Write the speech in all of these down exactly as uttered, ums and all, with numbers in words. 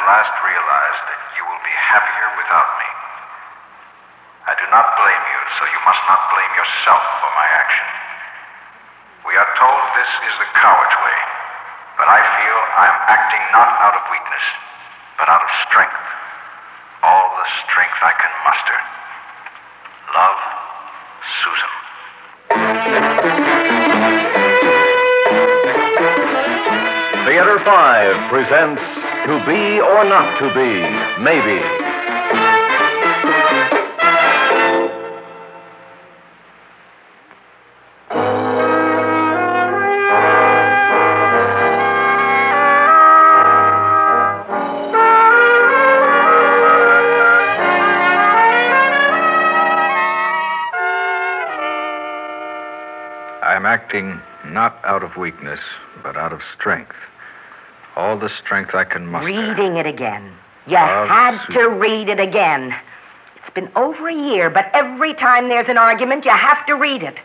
last realize that you will be happier without me. I do not blame you, so you must not blame yourself for my action. We are told this is the coward's way, but I feel I am acting not out of weakness, but out of strength. All the strength I can muster. Love, Susan. Theater five presents To Be or Not to Be, Maybe. I'm acting not out of weakness, but out of strength. All the strength I can muster. Reading it again. You Love, had Susan. to read it again. It's been over a year, but every time there's an argument, you have to read it.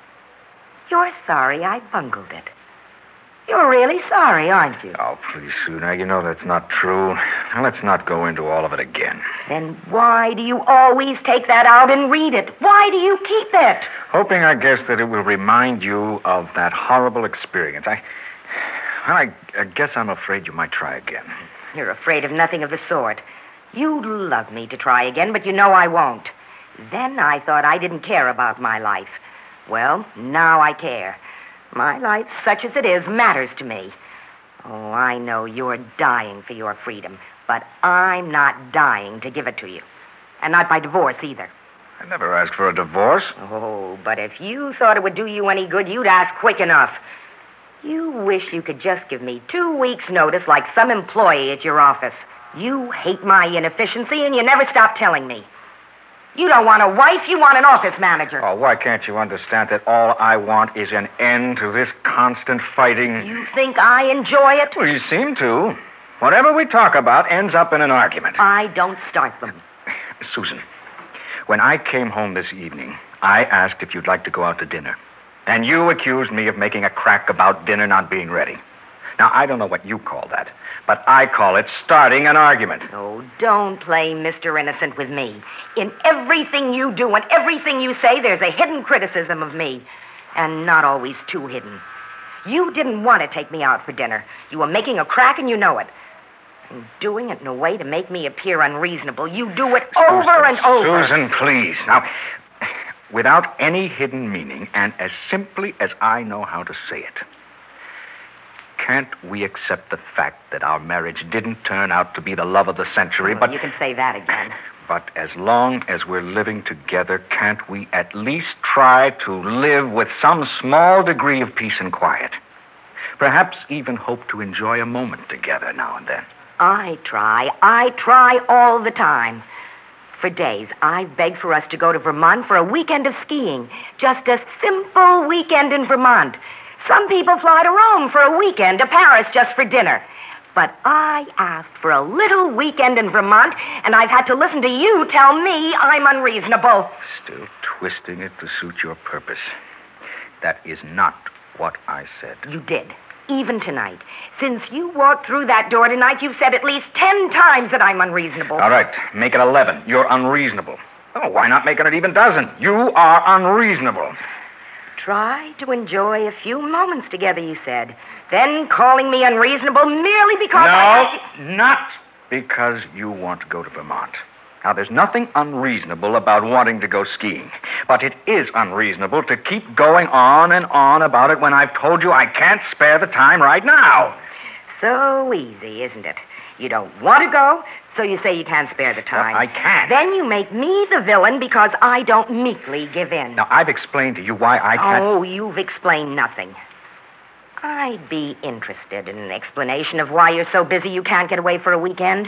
You're sorry I bungled it. You're really sorry, aren't you? Oh, please, Sue. Now, you know that's not true. Now, let's not go into all of it again. Then why do you always take that out and read it? Why do you keep it? Hoping, I guess, that it will remind you of that horrible experience. I... Well, I, I guess I'm afraid you might try again. You're afraid of nothing of the sort. You'd love me to try again, but you know I won't. Then I thought I didn't care about my life. Well, now I care. My life, such as it is, matters to me. Oh, I know you're dying for your freedom, but I'm not dying to give it to you. And not by divorce, either. I never asked for a divorce. Oh, but if you thought it would do you any good, you'd ask quick enough. You wish you could just give me two weeks' notice like some employee at your office. You hate my inefficiency, and you never stop telling me. You don't want a wife, you want an office manager. Oh, why can't you understand that all I want is an end to this constant fighting? You think I enjoy it? Well, you seem to. Whatever we talk about ends up in an argument. I don't start them. Susan, when I came home this evening, I asked if you'd like to go out to dinner. And you accused me of making a crack about dinner not being ready. Now, I don't know what you call that, but I call it starting an argument. Oh, don't play Mister Innocent with me. In everything you do and everything you say, there's a hidden criticism of me. And not always too hidden. You didn't want to take me out for dinner. You were making a crack and you know it. And doing it in a way to make me appear unreasonable. You do it Susan, over and over. Susan, please. Now, without any hidden meaning and as simply as I know how to say it, can't we accept the fact that our marriage didn't turn out to be the love of the century, Well, but... you can say that again. But as long as we're living together, can't we at least try to live with some small degree of peace and quiet? Perhaps even hope to enjoy a moment together now and then. I try. I try all the time. For days, I've begged for us to go to Vermont for a weekend of skiing. Just a simple weekend in Vermont. Some people fly to Rome for a weekend, to Paris just for dinner. But I asked for a little weekend in Vermont, and I've had to listen to you tell me I'm unreasonable. Still twisting it to suit your purpose. That is not what I said. You did. Even tonight. Since you walked through that door tonight, you've said at least ten times that I'm unreasonable. All right, make it eleven. You're unreasonable. Oh, why not make it an even dozen? You are unreasonable. Try to enjoy a few moments together, you said. Then calling me unreasonable merely because no, I... not because you want to go to Vermont. Now, there's nothing unreasonable about wanting to go skiing. But it is unreasonable to keep going on and on about it when I've told you I can't spare the time right now. So easy, isn't it? You don't want to go, so you say you can't spare the time. Well, I can't. Then you make me the villain because I don't meekly give in. Now, I've explained to you why I can't... Oh, you've explained nothing. I'd be interested in an explanation of why you're so busy you can't get away for a weekend.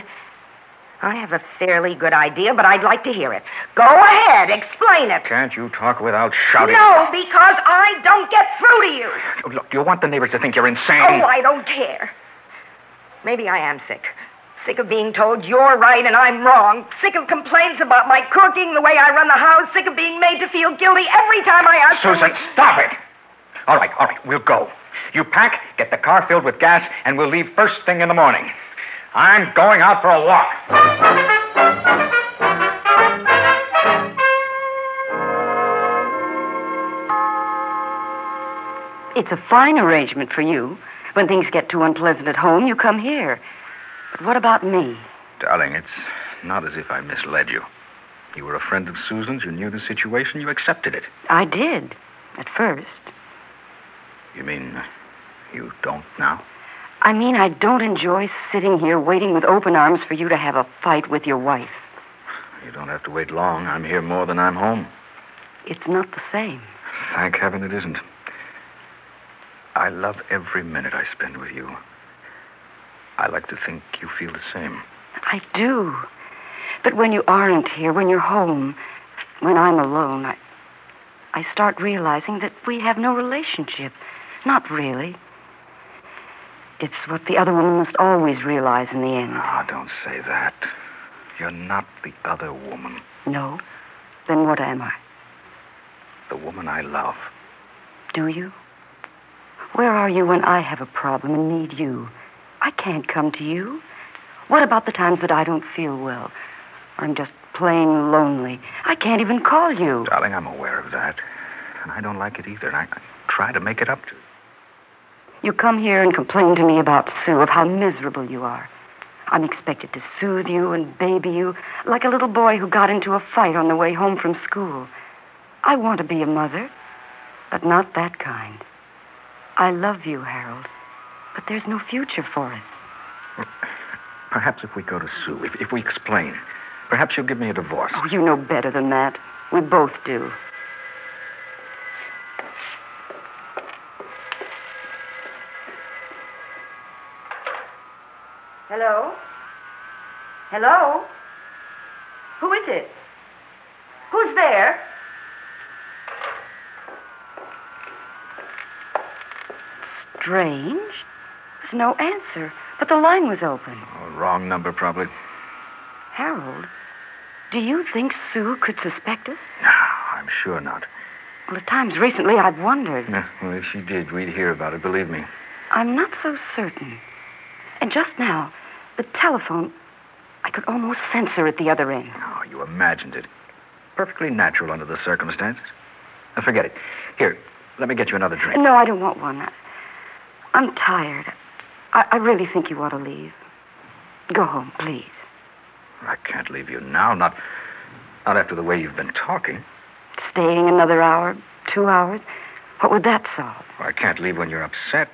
I have a fairly good idea, but I'd like to hear it. Go ahead, explain it. Can't you talk without shouting? No, because I don't get through to you. Look, you want the neighbors to think you're insane. Oh, I don't care. Maybe I am sick. Sick of being told you're right and I'm wrong. Sick of complaints about my cooking, the way I run the house. Sick of being made to feel guilty every time I ask... Susan, for... stop it. All right, all right, we'll go. You pack, get the car filled with gas, and we'll leave first thing in the morning. I'm going out for a walk. It's a fine arrangement for you. When things get too unpleasant at home, you come here. But what about me? Darling, it's not as if I misled you. You were a friend of Susan's. You knew the situation. You accepted it. I did, at first. You mean you don't now? I mean, I don't enjoy sitting here waiting with open arms for you to have a fight with your wife. You don't have to wait long. I'm here more than I'm home. It's not the same. Thank heaven it isn't. I love every minute I spend with you. I like to think you feel the same. I do. But when you aren't here, when you're home, when I'm alone, I, I start realizing that we have no relationship. Not really. It's what the other woman must always realize in the end. Ah, don't say that. You're not the other woman. No? Then what am I? The woman I love. Do you? Where are you when I have a problem and need you? I can't come to you. What about the times that I don't feel well? Or I'm just plain lonely. I can't even call you. Darling, I'm aware of that. And I don't like it either. And I, I try to make it up to you. You come here and complain to me about Sue, of how miserable you are. I'm expected to soothe you and baby you like a little boy who got into a fight on the way home from school. I want to be a mother, but not that kind. I love you, Harold, but there's no future for us. Well, perhaps if we go to Sue, if, if we explain, perhaps she'll give me a divorce. Oh, you know better than that. We both do. Hello? Hello? Who is it? Who's there? Strange. There's no answer, but the line was open. Oh, wrong number, probably. Harold, do you think Sue could suspect us? No, I'm sure not. Well, at times recently I've wondered. No, well, if she did, we'd hear about it, believe me. I'm not so certain. And just now, the telephone, I could almost sense her at the other end. Oh, you imagined it. Perfectly natural under the circumstances. Now, forget it. Here, let me get you another drink. No, I don't want one. I, I'm tired. I, I really think you ought to leave. Go home, please. I can't leave you now, not, not after the way you've been talking. Staying another hour, two hours, what would that solve? I can't leave when you're upset.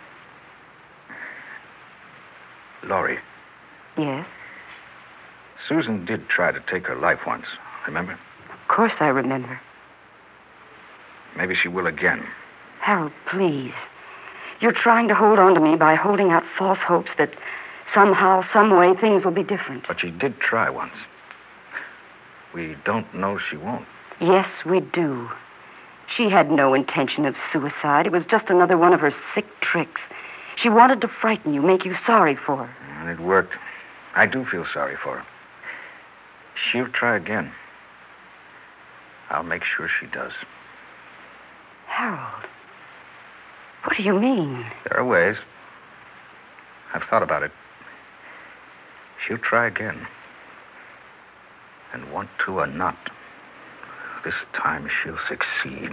Laurie. Yes? Susan did try to take her life once, remember? Of course I remember. Maybe she will again. Harold, please. You're trying to hold on to me by holding out false hopes that somehow, some way, things will be different. But she did try once. We don't know she won't. Yes, we do. She had no intention of suicide. It was just another one of her sick tricks. She wanted to frighten you, make you sorry for her. And it worked. I do feel sorry for her. She'll try again. I'll make sure she does. Harold, what do you mean? There are ways. I've thought about it. She'll try again. And want to or not, this time she'll succeed.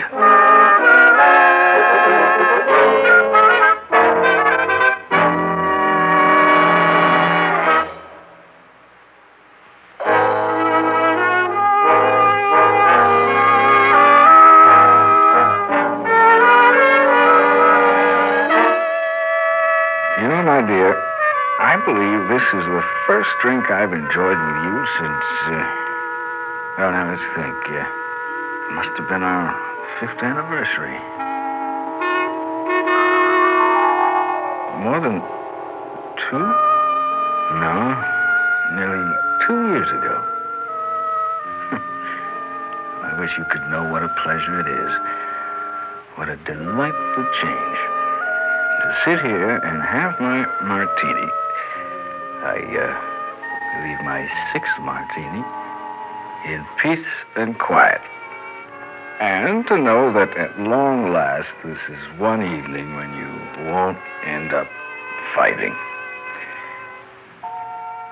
You know, my dear, I believe this is the first drink I've enjoyed with you since, uh, well, now let's think. Uh, it must have been our fifth anniversary. More than two? No, nearly two years ago. I wish you could know what a pleasure it is. What a delightful change. To sit here and have my martini. I, uh, leave my sixth martini in peace and quiet. And to know that at long last, this is one evening when you won't end up fighting.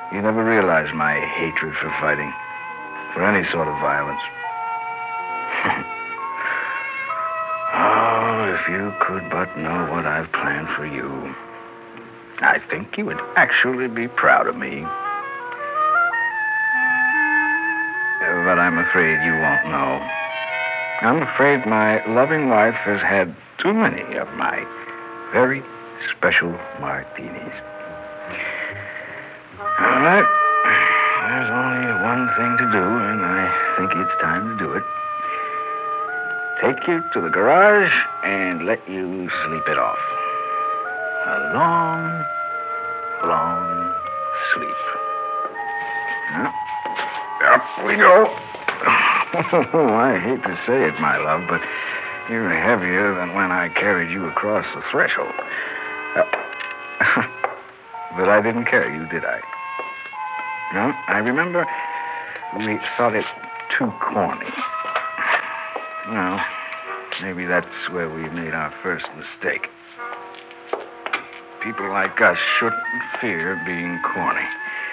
You never realized my hatred for fighting, for any sort of violence. Oh, if you could but know what I've planned for you. I think you would actually be proud of me. But I'm afraid you won't know. I'm afraid my loving wife has had too many of my very special martinis. All right. There's only one thing to do, and I think it's time to do it. Take you to the garage and let you sleep it off. A long, long sleep. Huh? Up we go. Oh, I hate to say it, my love, but you're heavier than when I carried you across the threshold. Uh, but I didn't carry you, did I? No, I remember we thought it too corny. Well, maybe that's where we made our first mistake. People like us shouldn't fear being corny.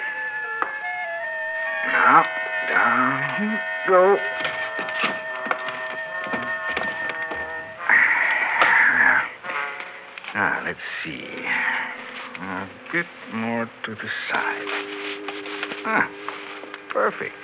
Now, down you go. Now, let's see. A bit more to the side. Ah, perfect.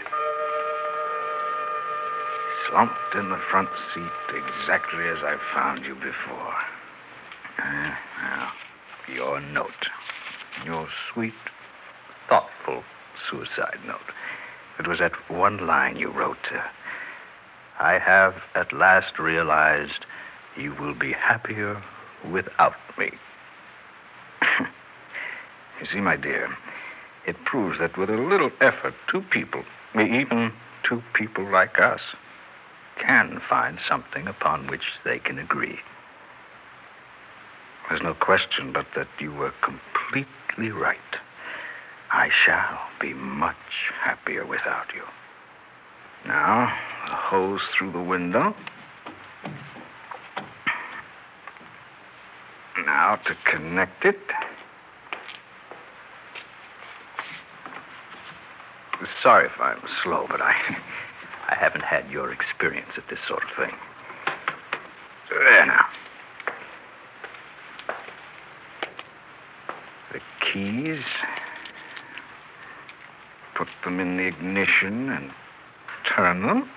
Slumped in the front seat exactly as I found you before. Uh, now, your note. Your sweet, thoughtful suicide note. It was that one line you wrote. Uh, I have at last realized you will be happier without me. You see, my dear, it proves that with a little effort, two people, even two people like us, can find something upon which they can agree. There's no question but that you were completely right. I shall be much happier without you. Now, the hose through the window. Now to connect it. Sorry if I'm slow, but I, I haven't had your experience at this sort of thing. There now. The keys. Put them in the ignition and turn them.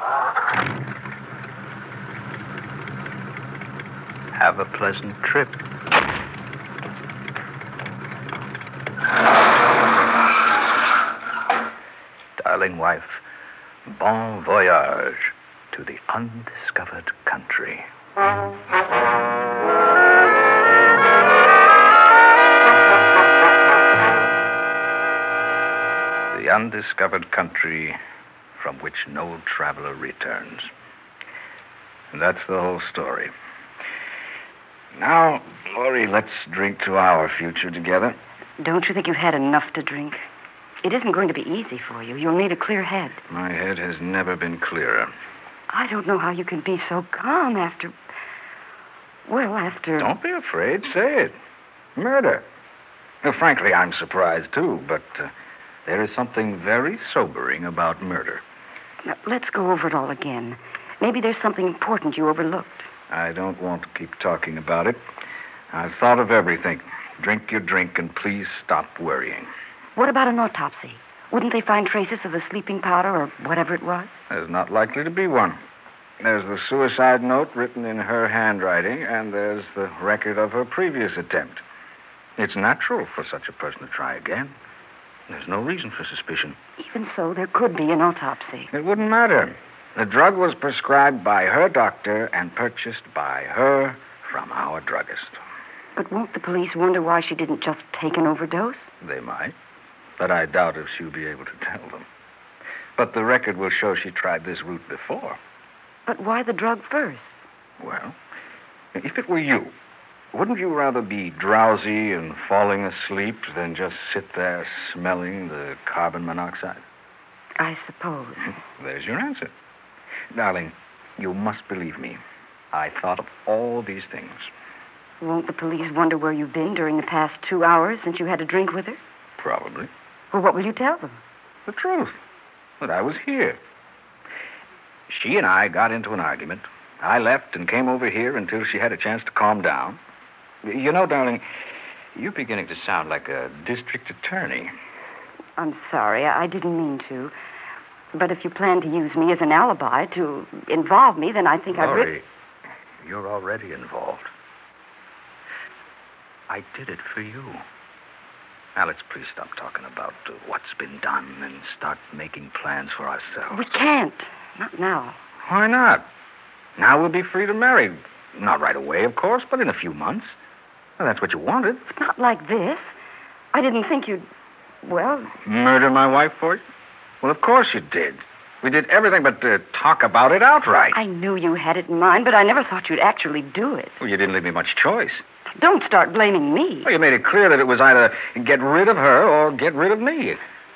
Have a pleasant trip. Darling wife, bon voyage to the undiscovered country. The undiscovered country from which no traveler returns. And that's the whole story. Now, Laurie, let's drink to our future together. Don't you think you've had enough to drink? It isn't going to be easy for you. You'll need a clear head. My head has never been clearer. I don't know how you can be so calm after... Well, after... Don't be afraid. Say it. Murder. Well, frankly, I'm surprised, too, but uh, there is something very sobering about murder. Now, let's go over it all again. Maybe there's something important you overlooked. I don't want to keep talking about it. I've thought of everything. Drink your drink and please stop worrying. What about an autopsy? Wouldn't they find traces of the sleeping powder or whatever it was? There's not likely to be one. There's the suicide note written in her handwriting, and there's the record of her previous attempt. It's natural for such a person to try again. There's no reason for suspicion. Even so, there could be an autopsy. It wouldn't matter. The drug was prescribed by her doctor and purchased by her from our druggist. But won't the police wonder why she didn't just take an overdose? They might, but I doubt if she'll be able to tell them. But the record will show she tried this route before. But why the drug first? Well, if it were you, wouldn't you rather be drowsy and falling asleep than just sit there smelling the carbon monoxide? I suppose. There's your answer. Darling, you must believe me. I thought of all these things. Won't the police wonder where you've been during the past two hours since you had a drink with her? Probably. Well, what will you tell them? The truth. That I was here. She and I got into an argument. I left and came over here until she had a chance to calm down. You know, darling, you're beginning to sound like a district attorney. I'm sorry. I didn't mean to. But if you plan to use me as an alibi to involve me, then I think I'd... Laurie, Re- you're already involved. I did it for you. Now, let's please stop talking about uh, what's been done and start making plans for ourselves. We can't. Not now. Why not? Now we'll be free to marry. Not right away, of course, but in a few months. Well, that's what you wanted. Not like this. I didn't think you'd... Well... Murder my wife for you? Well, of course you did. We did everything but uh, talk about it outright. I knew you had it in mind, but I never thought you'd actually do it. Well, you didn't leave me much choice. Don't start blaming me. Well, you made it clear that it was either get rid of her or get rid of me.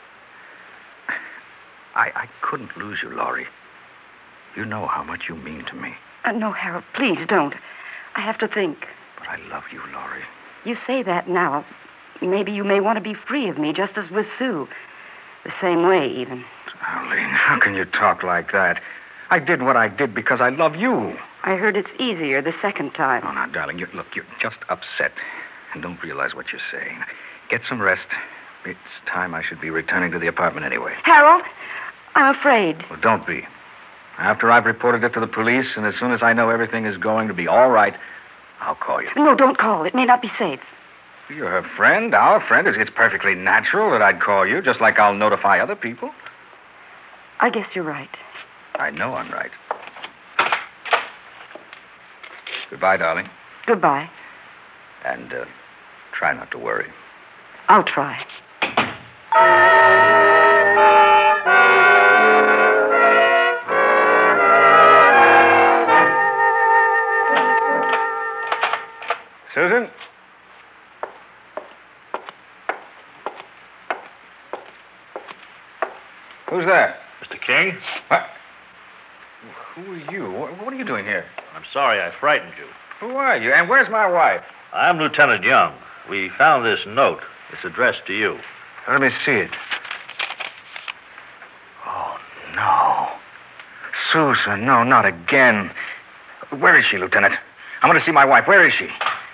I, I couldn't lose you, Laurie. You know how much you mean to me. Uh, no, Harold, please don't. I have to think. But I love you, Laurie. You say that now. Maybe you may want to be free of me, just as with Sue. The same way, even. Arlene, how can you talk like that? I did what I did because I love you. I heard it's easier the second time. Oh, now, darling, you, look, you're just upset and don't realize what you're saying. Get some rest. It's time I should be returning to the apartment anyway. Harold, I'm afraid. Well, don't be. After I've reported it to the police, and as soon as I know everything is going to be all right, I'll call you. No, don't call. It may not be safe. You're her friend, our friend. It's, it's perfectly natural that I'd call you, just like I'll notify other people. I guess you're right. I know I'm right. Goodbye, darling. Goodbye. And uh, try not to worry. I'll try. Susan? Who's there? Mister King? What? Who are you? What, what are you doing here? I'm sorry I frightened you. Who are you? And where's my wife? I'm Lieutenant Young. We found this note. It's addressed to you. Let me see it. Oh, no. Susan, no, not again. Where is she, Lieutenant? I want to see my wife. Where is she?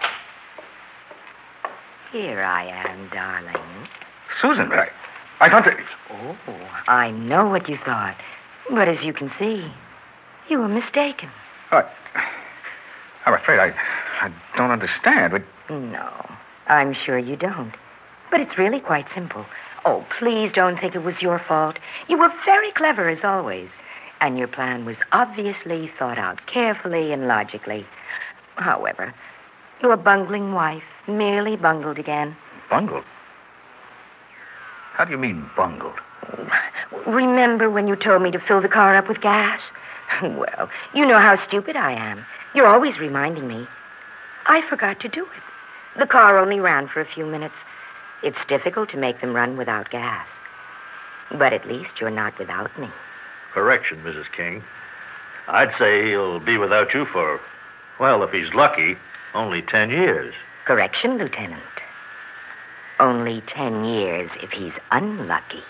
Here I am, darling. Susan, I, I thought that... Oh, I know what you thought. But as you can see, you were mistaken. I, I'm afraid I, I don't understand. But... No, I'm sure you don't. But it's really quite simple. Oh, please don't think it was your fault. You were very clever, as always. And your plan was obviously thought out carefully and logically. However, your bungling wife merely bungled again. Bungled? How do you mean, bungled? Remember when you told me to fill the car up with gas? Well, you know how stupid I am. You're always reminding me. I forgot to do it. The car only ran for a few minutes. It's difficult to make them run without gas. But at least you're not without me. Correction, Missus King. I'd say he'll be without you for, well, if he's lucky, only ten years. Correction, Lieutenant. Only ten years if he's unlucky.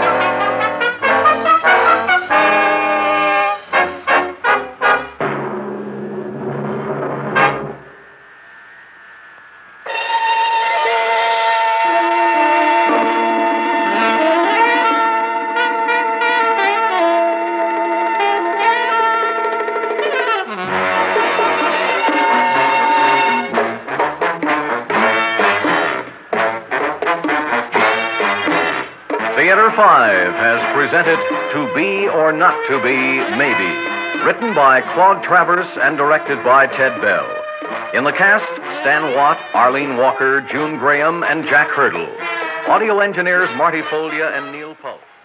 Theater Five has presented To Be or Not to Be, Maybe, written by Claude Travers and directed by Ted Bell. In the cast, Stan Watt, Arlene Walker, June Graham, and Jack Hurdle. Audio engineers Marty Folia and Neil Poe.